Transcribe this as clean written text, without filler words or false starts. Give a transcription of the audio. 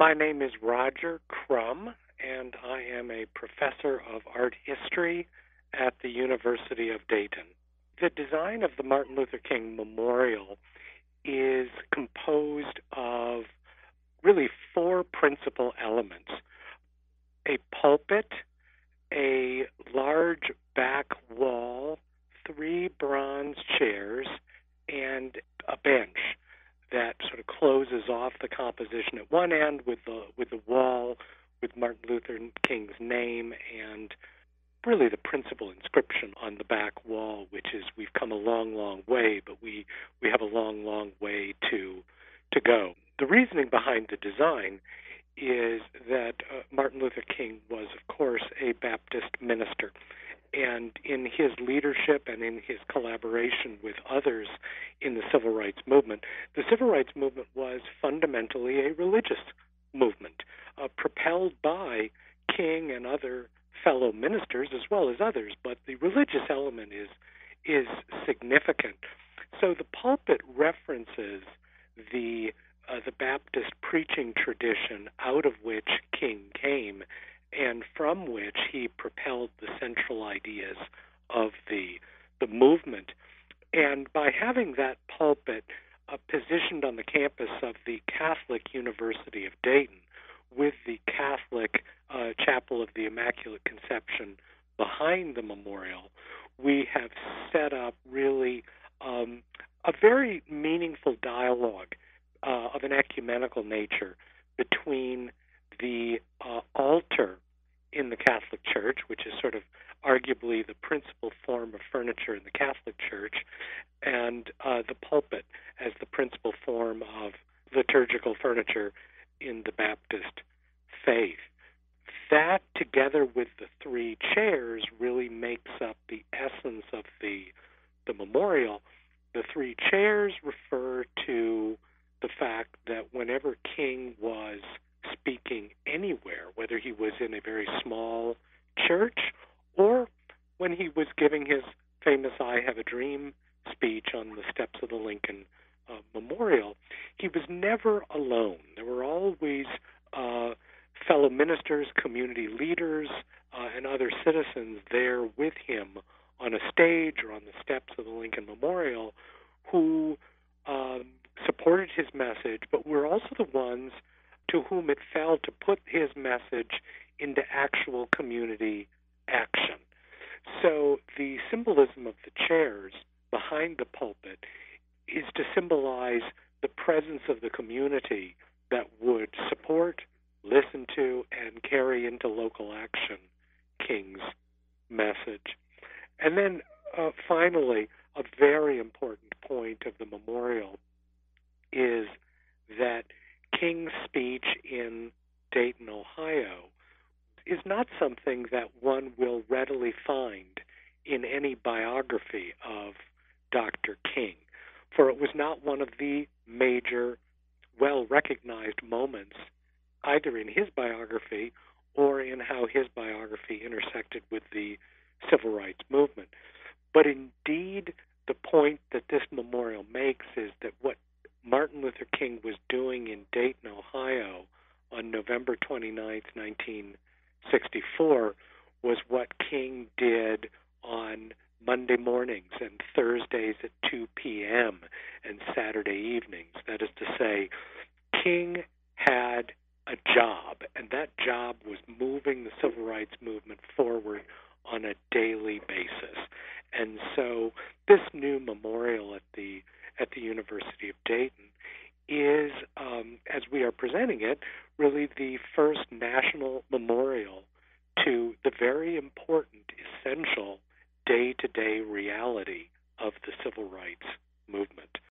My name is Roger Crum, and I am a professor of art history at the University of Dayton. The design of the Martin Luther King Memorial is composed of really four principal elements: a pulpit, a large back wall, three bronze chairs, and a bench that sort of closes off the composition at one end with the wall with Martin Luther King's name and really the principal inscription on the back wall, which is "We've come a long, long way, but we have a long, long way to go." The reasoning behind the design is that Martin Luther King was, of course, a Baptist minister. And in his leadership and in his collaboration with others in the Civil Rights Movement, the Civil Rights Movement was fundamentally a religious movement, propelled by King and other fellow ministers as well as others, but the religious element is significant. So the pulpit references the Baptist preaching tradition out of which King came, and from which he propelled the central ideas of the movement. And by having that pulpit positioned on the campus of the Catholic University of Dayton, with the Catholic Chapel of the Immaculate Conception behind the memorial, we have set up really a very meaningful dialogue of an ecumenical nature between the altar in the Catholic Church, which is sort of arguably the principal form of furniture in the Catholic Church, and the pulpit as the principal form of liturgical furniture in the Baptist faith. That, together with the three chairs, really makes up the essence of the memorial. The three chairs refer to the fact that whenever King was speaking anywhere, whether he was in a very small church or when he was giving his famous "I Have a Dream" speech on the steps of the Lincoln Memorial, he was never alone. There were always fellow ministers, community leaders, and other citizens there with him on a stage or on the steps of the Lincoln Memorial who supported his message, but were also the ones to whom it fell to put his message into actual community action. So the symbolism of the chairs behind the pulpit is to symbolize the presence of the community that would support, listen to, and carry into local action King's message. And then finally, a very important point of the memorial is that King's speech in Dayton, Ohio, is not something that one will readily find in any biography of Dr. King, for it was not one of the major, well-recognized moments either in his biography or in how his biography intersected with the Civil Rights Movement. But indeed, the point that this memorial makes is that what Martin Luther King was doing in Dayton, Ohio on November 29th, 1964 was what King did on Monday mornings and Thursdays at 2 p.m. and Saturday evenings. That is to say, King had a job, and that job was moving the Civil Rights Movement forward on a daily basis. And so this new memorial at the University of Dayton is, as we are presenting it, really the first national memorial to the very important, essential, day-to-day reality of the Civil Rights Movement.